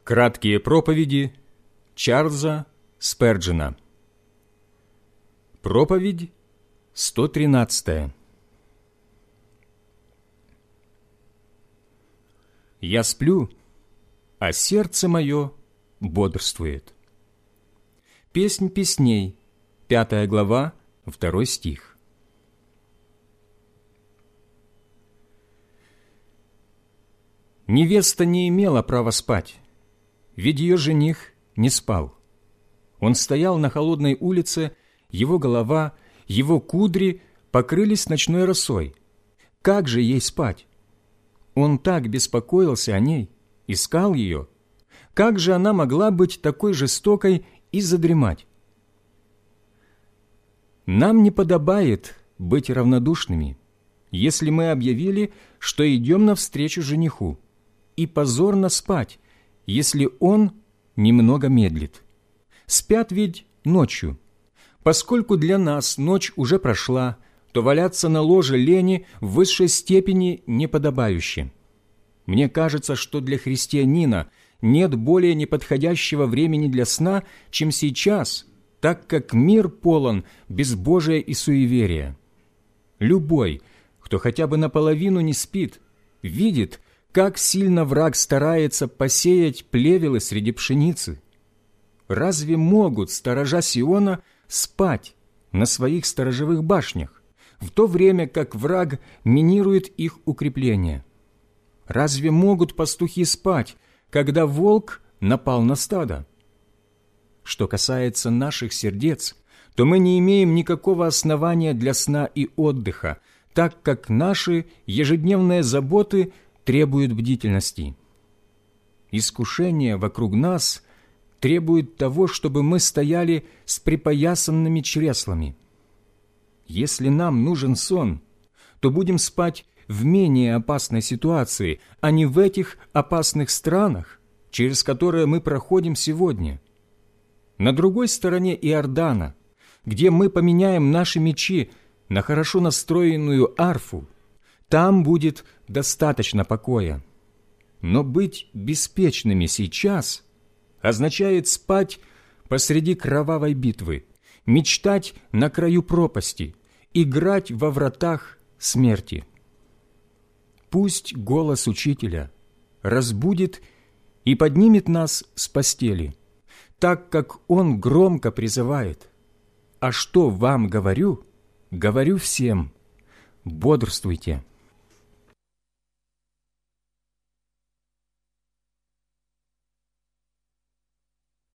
Краткие проповеди Чарльза Сперджена. Проповедь 113. «Я сплю, а сердце мое бодрствует». Песнь песней, 5 глава, 2 стих. Невеста не имела права спать, ведь ее жених не спал. Он стоял на холодной улице, его голова, его кудри покрылись ночной росой. Как же ей спать? Он так беспокоился о ней, искал ее. Как же она могла быть такой жестокой и задремать? Нам не подобает быть равнодушными, если мы объявили, что идем навстречу жениху, и позорно спать, если он немного медлит. Спят ведь ночью. Поскольку для нас ночь уже прошла, то валяться на ложе лени в высшей степени неподобающе. Мне кажется, что для христианина нет более неподходящего времени для сна, чем сейчас, так как мир полон безбожия и суеверия. Любой, кто хотя бы наполовину не спит, видит, как сильно враг старается посеять плевелы среди пшеницы. Разве могут сторожа Сиона спать на своих сторожевых башнях, в то время как враг минирует их укрепления? Разве могут пастухи спать, когда волк напал на стадо? Что касается наших сердец, то мы не имеем никакого основания для сна и отдыха, так как наши ежедневные заботы требуют бдительности. Искушение вокруг нас требует того, чтобы мы стояли с припоясанными чреслами. Если нам нужен сон, то будем спать в менее опасной ситуации, а не в этих опасных странах, через которые мы проходим сегодня. На другой стороне Иордана, где мы поменяем наши мечи на хорошо настроенную арфу, там будет достаточно покоя. Но быть беспечными сейчас означает спать посреди кровавой битвы, мечтать на краю пропасти, играть во вратах смерти. Пусть голос Учителя разбудит и поднимет нас с постели, так как Он громко призывает: «А что вам говорю, говорю всем: бодрствуйте».